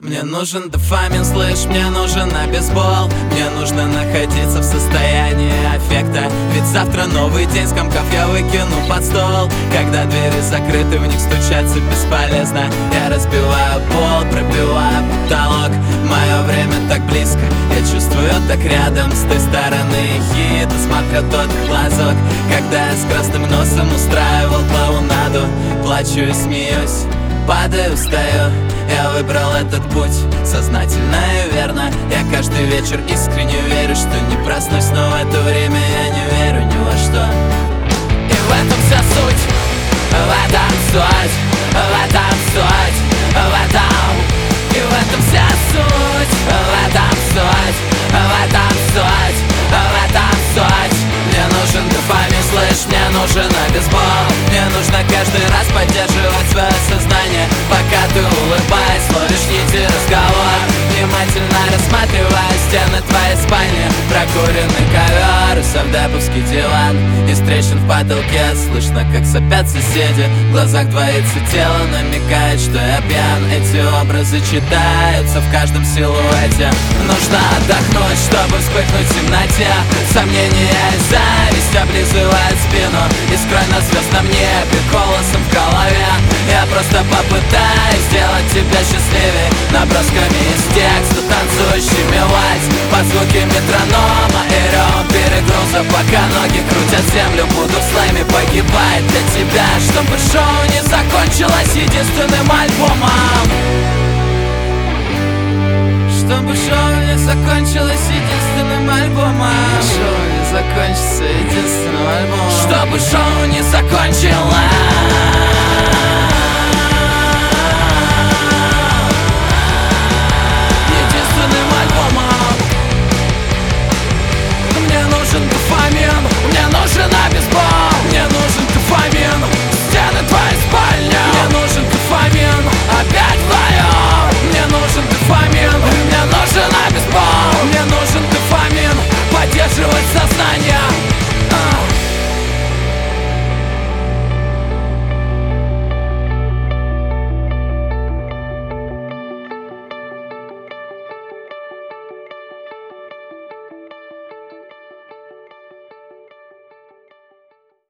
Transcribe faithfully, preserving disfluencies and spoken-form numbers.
Мне нужен дофамин, слышь, мне нужен обезбол. Мне нужно находиться в состоянии аффекта, ведь завтра новый день, скомков я выкину под стол. Когда двери закрыты, в них стучаться бесполезно. Я разбиваю пол, пробиваю потолок. Мое время так близко, я чувствую так рядом. С той стороны ехидно смотрят тот глазок, когда я с красным носом устраивал клоунаду. Плачу и смеюсь, падаю, встаю. Я выбрал этот путь сознательно и верно. Я каждый вечер искренне верю, что не проснусь, но в это время я не верю ни во что. И в этом вся суть, в этом суть, в этом суть, в этом. И в этом вся суть, в этом суть, в этом суть, в этом суть. Мне нужен дофамин, слышь, мне нужен обезбол. Мне нужно каждый раз поддерживать свое сознание, пока ты, улыбаясь, ловишь нити разговор. Внимательно рассматривая стены твоей спальни, прокуренный ковер и совдеповский диван. Из трещин в потолке слышно, как сопят соседи. В глазах двоится тело, намекает, что я пьян. Эти образы читаются в каждом силуэте. Нужно отдохнуть, чтобы вспыхнуть в темноте. Сомнения и зависть облизывают спину. Искрой на звездном небе, голосом в голове. Я просто попытаюсь сделать тебя счастливее набросками из текста, танцующими вальс под звуки метронома и рёв перегруза. Пока ноги крутят землю, буду в слэме погибать для тебя, чтобы шоу не закончилось единственным альбомом. Чтобы шоу не закончилось единственным альбомом. Шоу не закончится единственным альбомом. Чтобы шоу не закончилось единственным альбомом. Мне нужен дофамин, мне нужен обезбол. Мне нужен дофамин, стены твоей спальни. Мне нужен дофамин, опять вдвоем. Мне нужен дофамин, мне нужен обезбол. Мне нужен дофамин, поддерживать сознание.